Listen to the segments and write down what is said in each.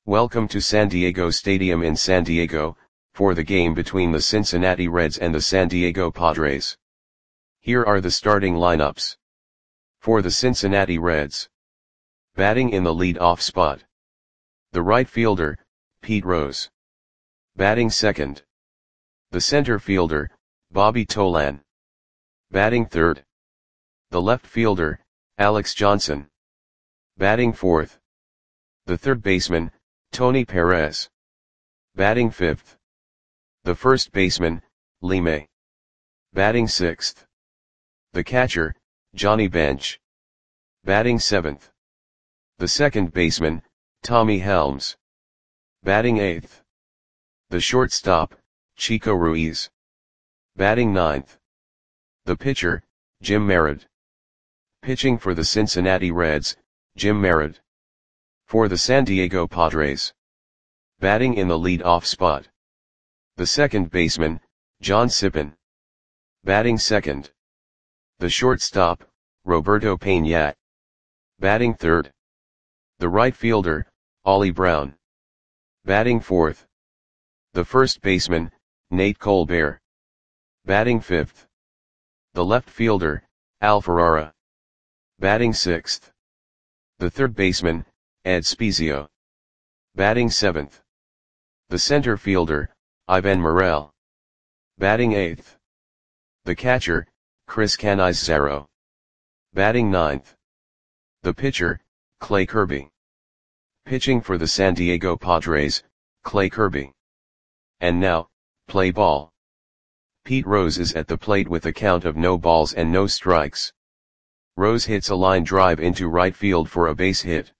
Welcome to San Diego Stadium in San Diego, for the game between the Cincinnati Reds and the San Diego Padres. Here are the starting lineups. For the Cincinnati Reds. Batting in the lead-off spot. The right fielder, Pete Rose. Batting second. The center fielder, Bobby Tolan. Batting third. The left fielder, Alex Johnson. Batting fourth. The third baseman, Tony Perez. Batting fifth. The first baseman, Lee May. Batting sixth. The catcher, Johnny Bench. Batting seventh. The second baseman, Tommy Helms. Batting eighth. The shortstop, Chico Ruiz. Batting ninth. The pitcher, Jim Merritt. Pitching for the Cincinnati Reds, Jim Merritt. For the San Diego Padres. Batting in the lead-off spot. The second baseman, John Sippen. Batting second. The shortstop, Roberto Peña. Batting third. The right fielder, Ollie Brown. Batting fourth. The first baseman, Nate Colbert. Batting fifth. The left fielder, Al Ferrara. Batting sixth. The third baseman, Ed Spezio. Batting seventh. The center fielder, Ivan Morel. Batting eighth. The catcher, Chris Canizaro. Batting ninth. The pitcher, Clay Kirby. Pitching for the San Diego Padres, Clay Kirby. And now, play ball. Pete Rose is at the plate with a count of no balls and no strikes. Rose hits a line drive into right field for a base hit.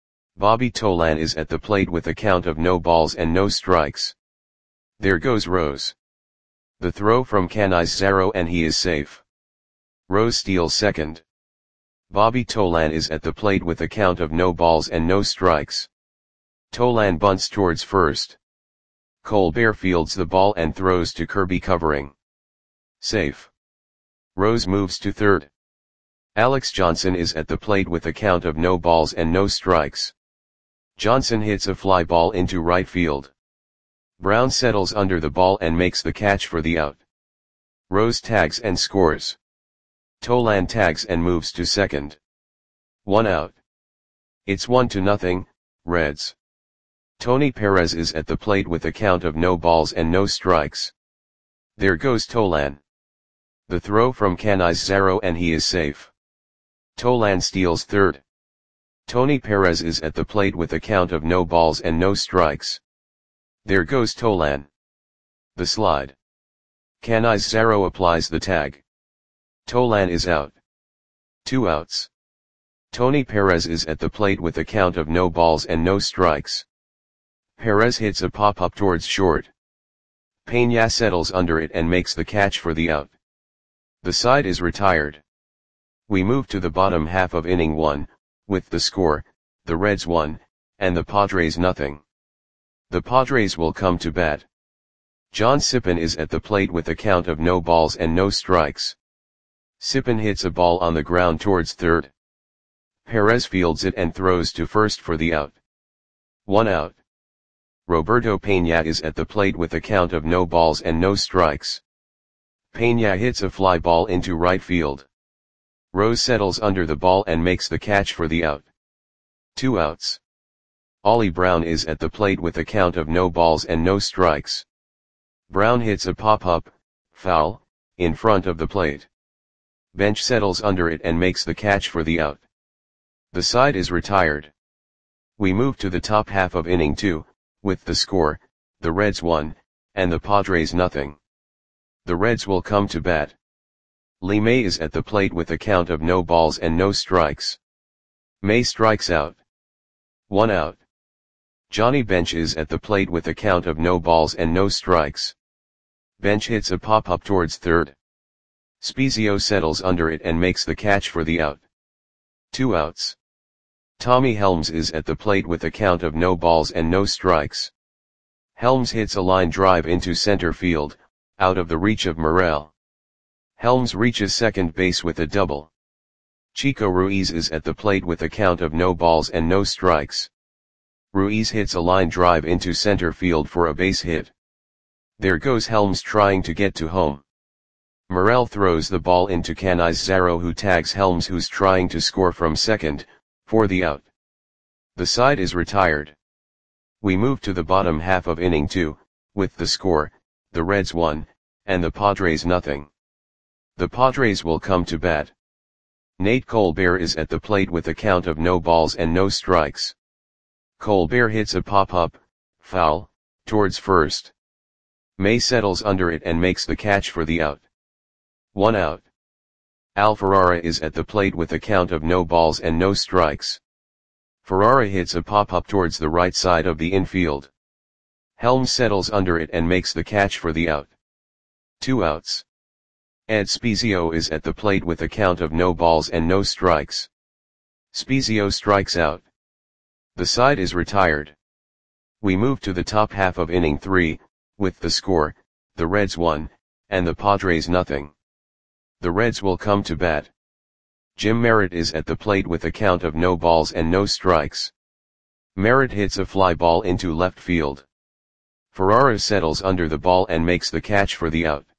Bobby Tolan is at the plate with a count of no balls and no strikes. There goes Rose. The throw from Canizaro and he is safe. Rose steals second. Bobby Tolan is at the plate with a count of no balls and no strikes. Tolan bunts towards first. Colbert fields the ball and throws to Kirby covering. Safe. Rose moves to third. Alex Johnson is at the plate with a count of no balls and no strikes. Johnson hits a fly ball into right field. Brown settles under the ball and makes the catch for the out. Rose tags and scores. Tolan tags and moves to second. 1 out. It's 1-0, Reds. Tony Perez is at the plate with a count of no balls and no strikes. There goes Tolan. The throw from Canizaro and he is safe. Tolan steals third. Tony Perez is at the plate with a count of no balls and no strikes. There goes Tolan. The slide. Canizaro applies the tag. Tolan is out. 2 outs. Tony Perez is at the plate with a count of no balls and no strikes. Perez hits a pop-up towards short. Peña settles under it and makes the catch for the out. The side is retired. We move to the bottom half of inning 1, with the score, the Reds 1, and the Padres nothing. The Padres will come to bat. John Sippen is at the plate with a count of no balls and no strikes. Sippen hits a ball on the ground towards third. Perez fields it and throws to first for the out. 1 out. Roberto Peña is at the plate with a count of no balls and no strikes. Peña hits a fly ball into right field. Rose settles under the ball and makes the catch for the out. 2 outs. Ollie Brown is at the plate with a count of no balls and no strikes. Brown hits a pop-up, foul, in front of the plate. Bench settles under it and makes the catch for the out. The side is retired. We move to the top half of inning 2, with the score, the Reds 1, and the Padres nothing. The Reds will come to bat. Lee May is at the plate with a count of no balls and no strikes. May strikes out. 1 out. Johnny Bench is at the plate with a count of no balls and no strikes. Bench hits a pop-up towards third. Spezio settles under it and makes the catch for the out. 2 outs. Tommy Helms is at the plate with a count of no balls and no strikes. Helms hits a line drive into center field, out of the reach of Morel. Helms reaches second base with a double. Chico Ruiz is at the plate with a count of no balls and no strikes. Ruiz hits a line drive into center field for a base hit. There goes Helms trying to get to home. Morel throws the ball into Canizaro, who tags Helms, who's trying to score from second, for the out. The side is retired. We move to the bottom half of inning 2, with the score, the Reds 1, and the Padres nothing. The Padres will come to bat. Nate Colbert is at the plate with a count of no balls and no strikes. Colbert hits a pop-up, foul, towards first. May settles under it and makes the catch for the out. 1 out. Al Ferrara is at the plate with a count of no balls and no strikes. Ferrara hits a pop-up towards the right side of the infield. Helms settles under it and makes the catch for the out. 2 outs. Ed Spezio is at the plate with a count of no balls and no strikes. Spezio strikes out. The side is retired. We move to the top half of inning 3, with the score, the Reds 1, and the Padres nothing. The Reds will come to bat. Jim Merritt is at the plate with a count of no balls and no strikes. Merritt hits a fly ball into left field. Ferrara settles under the ball and makes the catch for the out.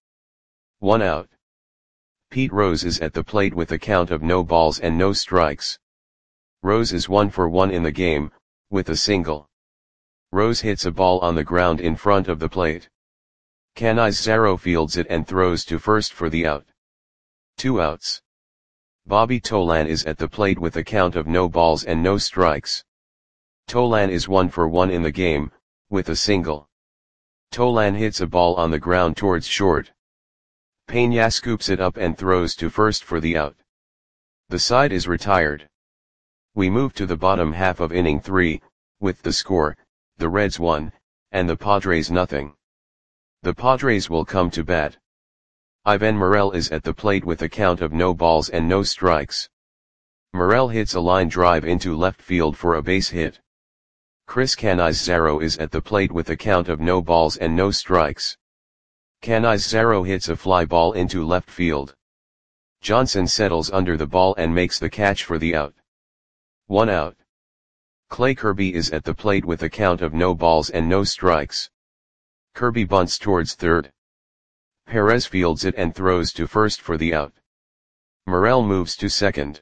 1 out. Pete Rose is at the plate with a count of no balls and no strikes. Rose is 1 for 1 in the game, with a single. Rose hits a ball on the ground in front of the plate. Canizaro fields it and throws to first for the out. 2 outs. Bobby Tolan is at the plate with a count of no balls and no strikes. Tolan is 1 for 1 in the game, with a single. Tolan hits a ball on the ground towards short. Peña scoops it up and throws to first for the out. The side is retired. We move to the bottom half of inning 3, with the score, the Reds 1, and the Padres nothing. The Padres will come to bat. Ivan Morel is at the plate with a count of no balls and no strikes. Morel hits a line drive into left field for a base hit. Chris Canizaro is at the plate with a count of no balls and no strikes. Canizaro hits a fly ball into left field. Johnson settles under the ball and makes the catch for the out. 1 out. Clay Kirby is at the plate with a count of no balls and no strikes. Kirby bunts towards third. Perez fields it and throws to first for the out. Morel moves to second.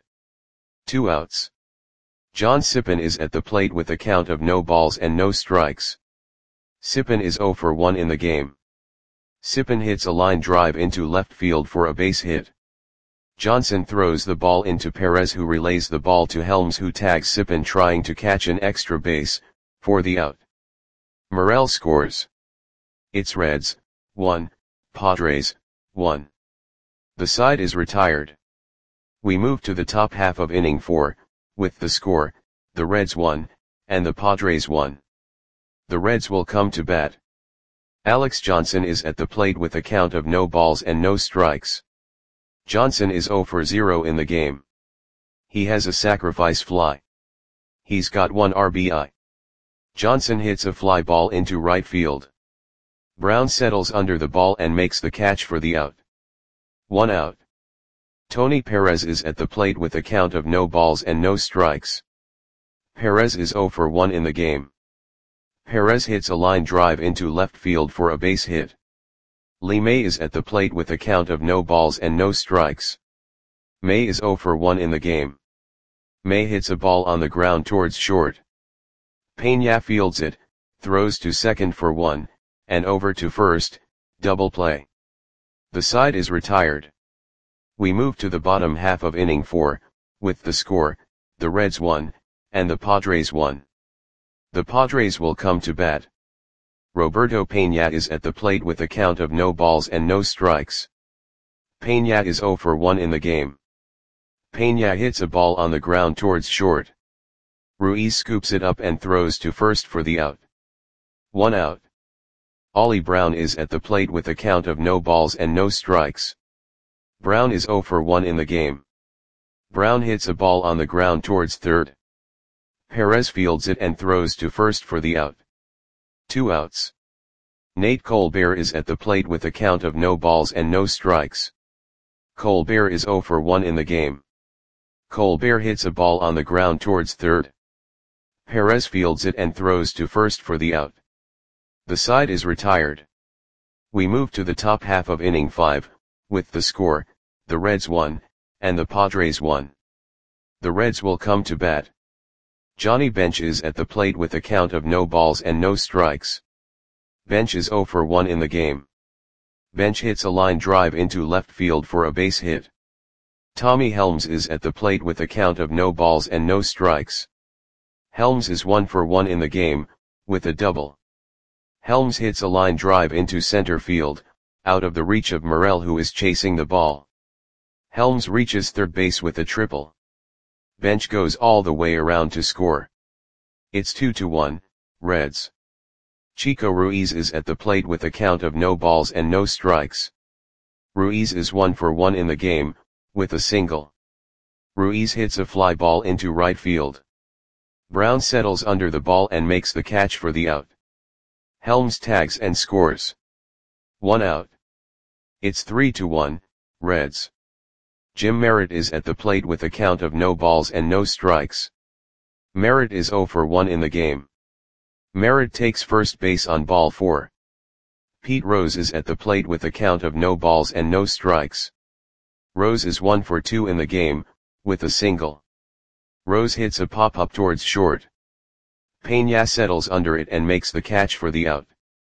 2 outs. John Sippen is at the plate with a count of no balls and no strikes. Sippen is 0 for 1 in the game. Sippen hits a line drive into left field for a base hit. Johnson throws the ball into Perez, who relays the ball to Helms, who tags Sippen trying to catch an extra base, for the out. Morel scores. It's Reds, 1, Padres, 1. The side is retired. We move to the top half of inning 4, with the score, the Reds 1, and the Padres 1. The Reds will come to bat. Alex Johnson is at the plate with a count of no balls and no strikes. Johnson is 0 for 0 in the game. He has a sacrifice fly. He's got 1 RBI. Johnson hits a fly ball into right field. Brown settles under the ball and makes the catch for the out. 1 out. Tony Perez is at the plate with a count of no balls and no strikes. Perez is 0 for 1 in the game. Perez hits a line drive into left field for a base hit. Lee May is at the plate with a count of no balls and no strikes. May is 0 for 1 in the game. May hits a ball on the ground towards short. Peña fields it, throws to second for 1, and over to first, double play. The side is retired. We move to the bottom half of inning 4, with the score, the Reds 1, and the Padres 1. The Padres will come to bat. Roberto Peña is at the plate with a count of no balls and no strikes. Peña is 0 for 1 in the game. Peña hits a ball on the ground towards short. Ruiz scoops it up and throws to first for the out. 1 out. Ollie Brown is at the plate with a count of no balls and no strikes. Brown is 0 for 1 in the game. Brown hits a ball on the ground towards third. Perez fields it and throws to first for the out. 2 outs. Nate Colbert is at the plate with a count of no balls and no strikes. Colbert is 0 for 1 in the game. Colbert hits a ball on the ground towards third. Perez fields it and throws to first for the out. The side is retired. We move to the top half of inning 5, with the score, the Reds 1, and the Padres 1. The Reds will come to bat. Johnny Bench is at the plate with a count of no balls and no strikes. Bench is 0 for 1 in the game. Bench hits a line drive into left field for a base hit. Tommy Helms is at the plate with a count of no balls and no strikes. Helms is 1 for 1 in the game, with a double. Helms hits a line drive into center field, out of the reach of Morel, who is chasing the ball. Helms reaches third base with a triple. Bench goes all the way around to score. It's 2-1, Reds. Chico Ruiz is at the plate with a count of no balls and no strikes. Ruiz is 1 for 1 in the game, with a single. Ruiz hits a fly ball into right field. Brown settles under the ball and makes the catch for the out. Helms tags and scores. 1 out. It's 3-1, Reds. Jim Merritt is at the plate with a count of no balls and no strikes. Merritt is 0 for 1 in the game. Merritt takes first base on ball 4. Pete Rose is at the plate with a count of no balls and no strikes. Rose is 1 for 2 in the game, with a single. Rose hits a pop-up towards short. Peña settles under it and makes the catch for the out.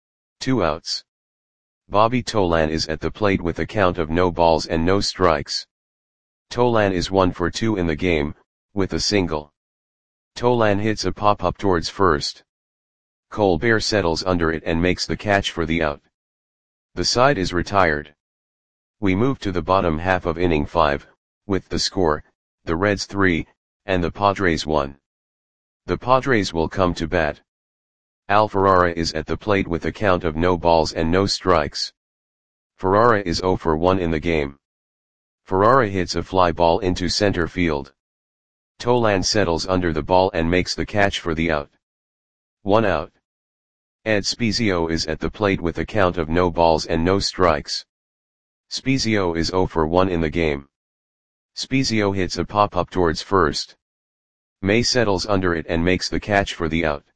2 outs. Bobby Tolan is at the plate with a count of no balls and no strikes. Tolan is 1 for 2 in the game, with a single. Tolan hits a pop-up towards first. Colbert settles under it and makes the catch for the out. The side is retired. We move to the bottom half of inning 5, with the score, the Reds 3, and the Padres 1. The Padres will come to bat. Al Ferrara is at the plate with a count of no balls and no strikes. Ferrara is 0 for 1 in the game. Ferrara hits a fly ball into center field. Tolan settles under the ball and makes the catch for the out. 1 out. Ed Spezio is at the plate with a count of no balls and no strikes. Spezio is 0 for 1 in the game. Spezio hits a pop-up towards first. May settles under it and makes the catch for the out.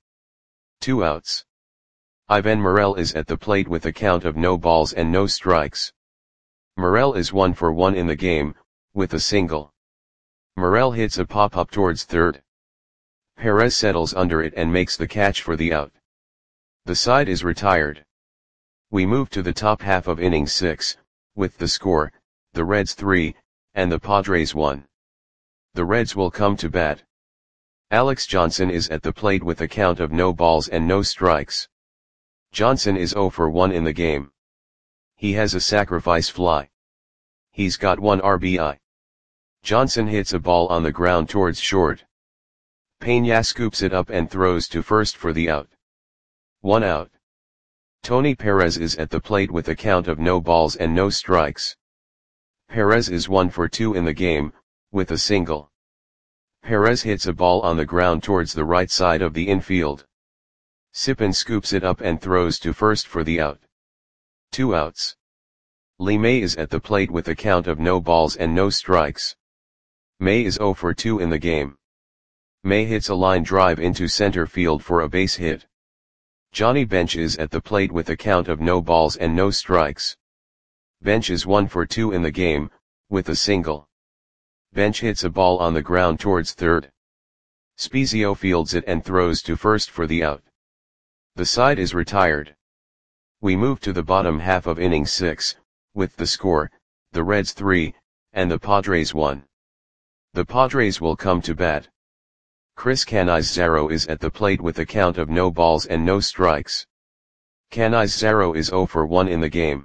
2 outs. Ivan Morel is at the plate with a count of no balls and no strikes. Morel is 1 for 1 in the game, with a single. Morel hits a pop-up towards third. Perez settles under it and makes the catch for the out. The side is retired. We move to the top half of inning 6, with the score, the Reds 3, and the Padres 1. The Reds will come to bat. Alex Johnson is at the plate with a count of no balls and no strikes. Johnson is 0 for 1 in the game. He has a sacrifice fly. He's got 1 RBI. Johnson hits a ball on the ground towards short. Peña scoops it up and throws to first for the out. 1 out. Tony Perez is at the plate with a count of no balls and no strikes. Perez is 1 for 2 in the game, with a single. Perez hits a ball on the ground towards the right side of the infield. Sippen scoops it up and throws to first for the out. 2 outs. Lee May is at the plate with a count of no balls and no strikes. May is 0 for 2 in the game. May hits a line drive into center field for a base hit. Johnny Bench is at the plate with a count of no balls and no strikes. Bench is 1 for 2 in the game, with a single. Bench hits a ball on the ground towards third. Spezio fields it and throws to first for the out. The side is retired. We move to the bottom half of inning 6, with the score, the Reds 3, and the Padres 1. The Padres will come to bat. Chris Canizaro is at the plate with a count of no balls and no strikes. Canizaro is 0 for 1 in the game.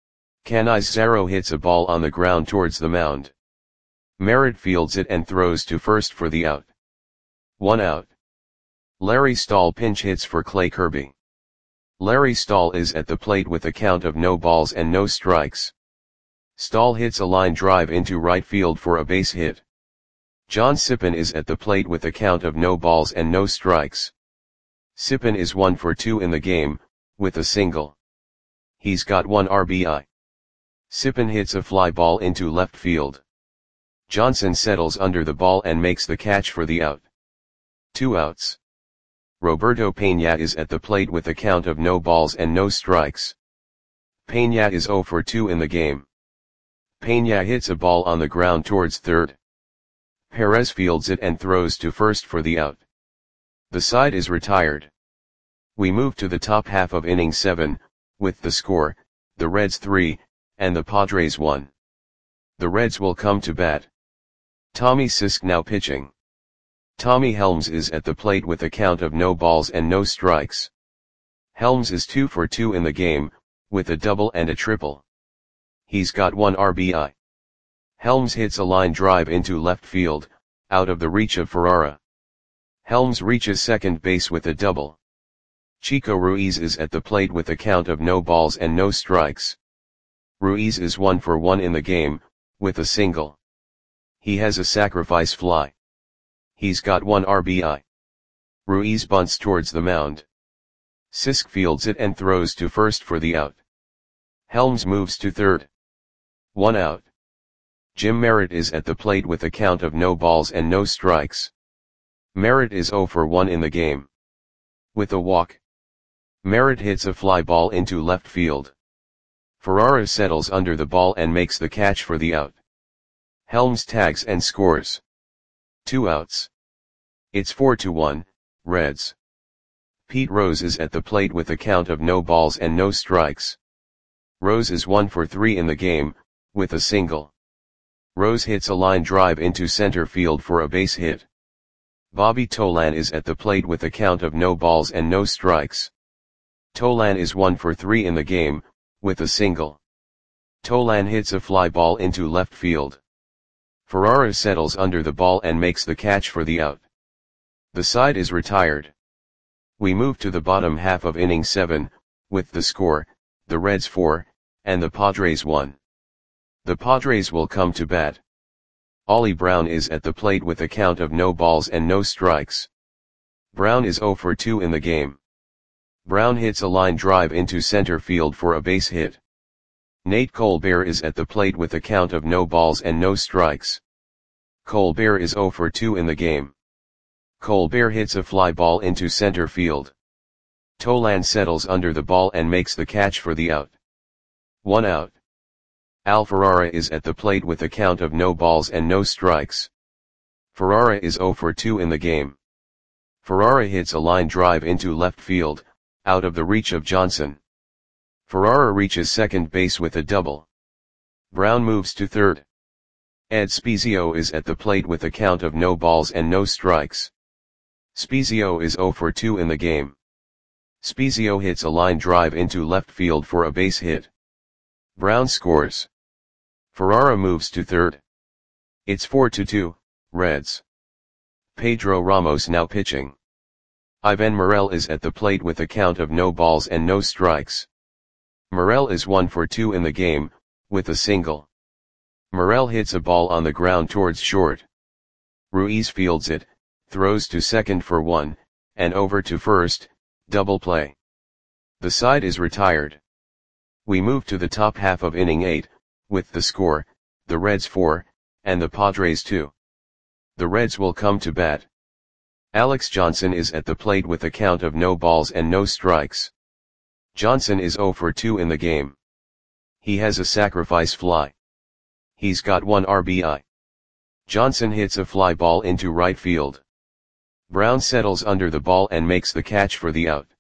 Canizaro hits a ball on the ground towards the mound. Merritt fields it and throws to first for the out. 1 out. Larry Stahl pinch hits for Clay Kirby. Larry Stahl is at the plate with a count of no balls and no strikes. Stahl hits a line drive into right field for a base hit. John Sippen is at the plate with a count of no balls and no strikes. Sippen is 1 for 2 in the game, with a single. He's got 1 RBI. Sippen hits a fly ball into left field. Johnson settles under the ball and makes the catch for the out. 2 outs. Roberto Peña is at the plate with a count of no balls and no strikes. Peña is 0 for 2 in the game. Peña hits a ball on the ground towards third. Perez fields it and throws to first for the out. The side is retired. We move to the top half of inning 7, with the score, the Reds 3, and the Padres 1. The Reds will come to bat. Tommy Sisk now pitching. Tommy Helms is at the plate with a count of no balls and no strikes. Helms is 2 for 2 in the game, with a double and a triple. He's got 1 RBI. Helms hits a line drive into left field, out of the reach of Ferrara. Helms reaches second base with a double. Chico Ruiz is at the plate with a count of no balls and no strikes. Ruiz is 1 for 1 in the game, with a single. He has a sacrifice fly. He's got 1 RBI. Ruiz bunts towards the mound. Sisk fields it and throws to first for the out. Helms moves to third. 1 out. Jim Merritt is at the plate with a count of no balls and no strikes. Merritt is 0 for 1 in the game. With a walk. Merritt hits a fly ball into left field. Ferrara settles under the ball and makes the catch for the out. Helms tags and scores. 2 outs. It's 4-1, Reds. Pete Rose is at the plate with a count of no balls and no strikes. Rose is 1 for 3 in the game, with a single. Rose hits a line drive into center field for a base hit. Bobby Tolan is at the plate with a count of no balls and no strikes. Tolan is 1 for 3 in the game, with a single. Tolan hits a fly ball into left field. Ferrara settles under the ball and makes the catch for the out. The side is retired. We move to the bottom half of inning 7, with the score, the Reds 4, and the Padres 1. The Padres will come to bat. Ollie Brown is at the plate with a count of no balls and no strikes. Brown is 0 for 2 in the game. Brown hits a line drive into center field for a base hit. Nate Colbert is at the plate with a count of no balls and no strikes. Colbert is 0 for 2 in the game. Colbert hits a fly ball into center field. Tolan settles under the ball and makes the catch for the out. 1 out. Al Ferrara is at the plate with a count of no balls and no strikes. Ferrara is 0 for 2 in the game. Ferrara hits a line drive into left field, out of the reach of Johnson. Ferrara reaches second base with a double. Brown moves to third. Ed Spezio is at the plate with a count of no balls and no strikes. Spezio is 0 for 2 in the game. Spezio hits a line drive into left field for a base hit. Brown scores. Ferrara moves to third. It's 4-2, Reds. Pedro Ramos now pitching. Ivan Morel is at the plate with a count of no balls and no strikes. Morel is 1 for 2 in the game, with a single. Morel hits a ball on the ground towards short. Ruiz fields it, throws to second for 1, and over to first, double play. The side is retired. We move to the top half of inning 8, with the score, the Reds 4, and the Padres 2. The Reds will come to bat. Alex Johnson is at the plate with a count of no balls and no strikes. Johnson is 0 for 2 in the game. He has a sacrifice fly. He's got 1 RBI. Johnson hits a fly ball into right field. Brown settles under the ball and makes the catch for the out.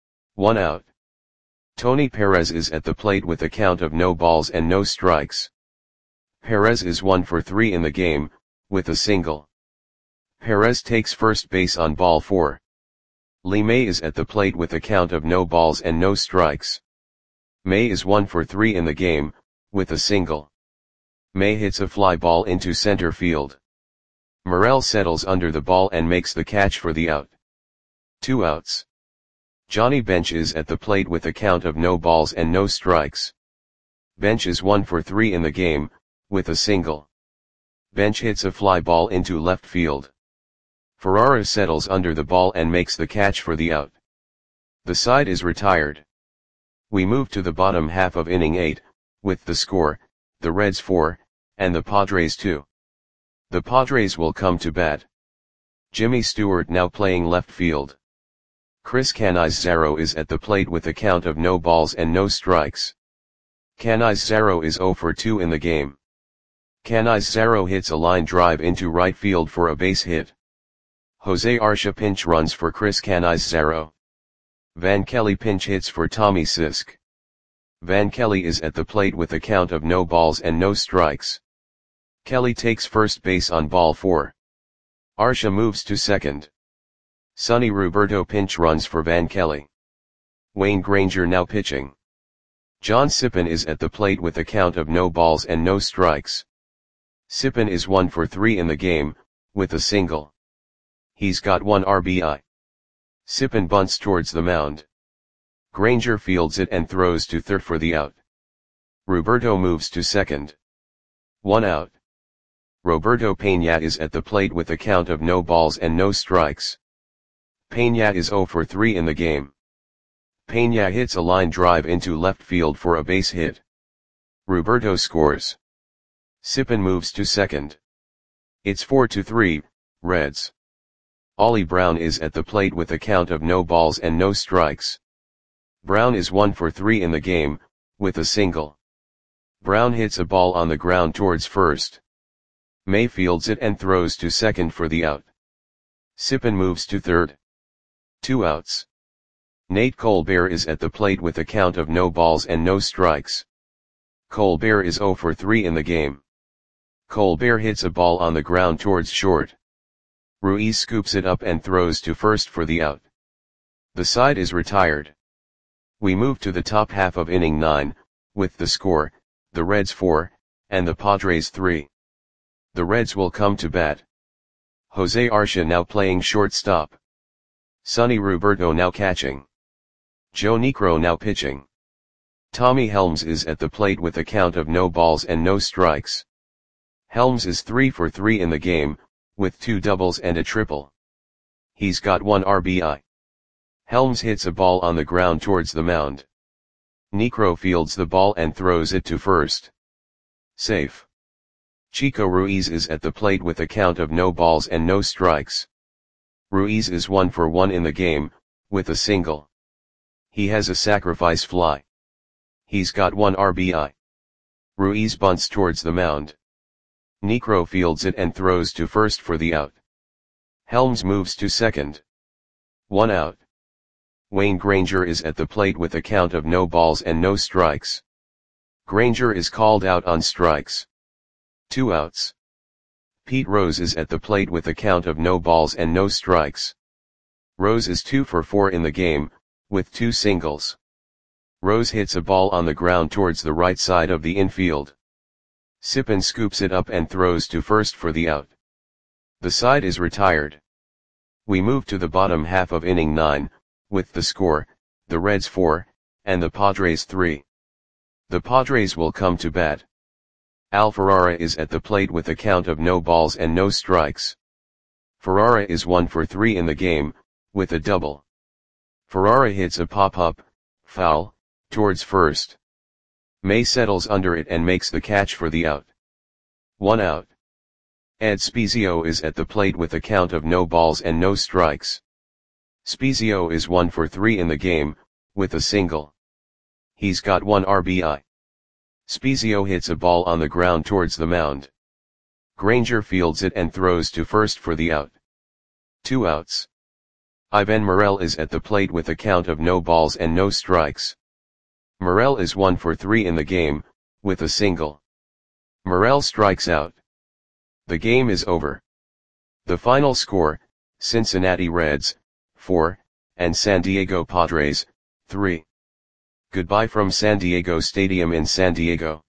1 out. Tony Perez is at the plate with a count of no balls and no strikes. Perez is 1 for 3 in the game, with a single. Perez takes first base on ball 4. Lee May is at the plate with a count of no balls and no strikes. May is 1 for 3 in the game, with a single. May hits a fly ball into center field. Morel settles under the ball and makes the catch for the out. 2 outs. Johnny Bench is at the plate with a count of no balls and no strikes. Bench is 1 for 3 in the game, with a single. Bench hits a fly ball into left field. Ferrara settles under the ball and makes the catch for the out. The side is retired. We move to the bottom half of inning 8, with the score, the Reds 4, and the Padres 2. The Padres will come to bat. Jimmy Stewart now playing left field. Chris Canizaro is at the plate with a count of no balls and no strikes. Canizaro is 0 for 2 in the game. Canizaro hits a line drive into right field for a base hit. Jose Arcia pinch runs for Chris Canizaro. Van Kelly pinch hits for Tommy Sisk. Van Kelly is at the plate with a count of no balls and no strikes. Kelly takes first base on ball 4. Arcia moves to second. Sonny Roberto pinch runs for Van Kelly. Wayne Granger now pitching. John Sippen is at the plate with a count of no balls and no strikes. Sippen is 1 for 3 in the game, with a single. He's got 1 RBI. Sippen bunts towards the mound. Granger fields it and throws to third for the out. Roberto moves to second. 1 out. Roberto Peña is at the plate with a count of no balls and no strikes. Peña is 0 for 3 in the game. Peña hits a line drive into left field for a base hit. Roberto scores. Sippen moves to second. It's 4-3, Reds. Ollie Brown is at the plate with a count of no balls and no strikes. Brown is 1 for 3 in the game, with a single. Brown hits a ball on the ground towards first. May fields it and throws to second for the out. Sippen moves to third. 2 outs. Nate Colbert is at the plate with a count of no balls and no strikes. Colbert is 0 for 3 in the game. Colbert hits a ball on the ground towards short. Ruiz scoops it up and throws to first for the out. The side is retired. We move to the top half of inning 9, with the score, the Reds 4, and the Padres 3. The Reds will come to bat. Jose Arcia now playing shortstop. Sonny Roberto now catching. Joe Niekro now pitching. Tommy Helms is at the plate with a count of no balls and no strikes. Helms is 3 for 3 in the game, with 2 doubles and a triple. He's got 1 RBI. Helms hits a ball on the ground towards the mound. Niekro fields the ball and throws it to first. Safe. Chico Ruiz is at the plate with a count of no balls and no strikes. Ruiz is 1 for 1 in the game, with a single. He has a sacrifice fly. He's got 1 RBI. Ruiz bunts towards the mound. Niekro fields it and throws to first for the out. Helms moves to second. 1 out. Wayne Granger is at the plate with a count of no balls and no strikes. Granger is called out on strikes. 2 outs. Pete Rose is at the plate with a count of no balls and no strikes. Rose is 2 for 4 in the game, with 2 singles. Rose hits a ball on the ground towards the right side of the infield. Sippen scoops it up and throws to first for the out. The side is retired. We move to the bottom half of inning 9, with the score, the Reds 4, and the Padres 3. The Padres will come to bat. Al Ferrara is at the plate with a count of no balls and no strikes. Ferrara is 1 for 3 in the game, with a double. Ferrara hits a pop-up, foul, towards first. May settles under it and makes the catch for the out. 1 out. Ed Spezio is at the plate with a count of no balls and no strikes. Spezio is 1 for 3 in the game, with a single. He's got 1 RBI. Spezio hits a ball on the ground towards the mound. Granger fields it and throws to first for the out. 2 outs. Ivan Morel is at the plate with a count of no balls and no strikes. Morel is 1 for 3 in the game, with a single. Morel strikes out. The game is over. The final score, Cincinnati Reds, 4, and San Diego Padres, 3. Goodbye from San Diego Stadium in San Diego.